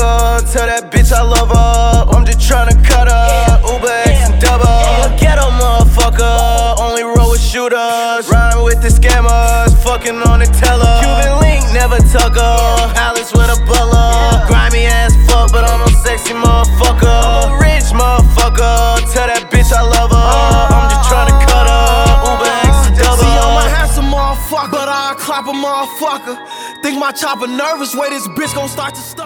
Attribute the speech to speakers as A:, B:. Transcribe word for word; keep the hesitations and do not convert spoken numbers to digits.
A: motherfucker. Tell that bitch I love her. I'm just tryna cut her. Uber X and double. I'm a ghetto motherfucker. Only roll with shooters. Rhyme with the scammers. Fucking on the teller. Cuban link, never tuck her. Palace with a butler. Grimy ass fuck, but I'm a sexy motherfucker. I'm a rich motherfucker. Tell that bitch I love her. I'm just tryna cut her. Uber X and double.
B: See, I'm a handsome motherfucker, but I'll clap a motherfucker. Think my chopper nervous, way this bitch gon' start to stop.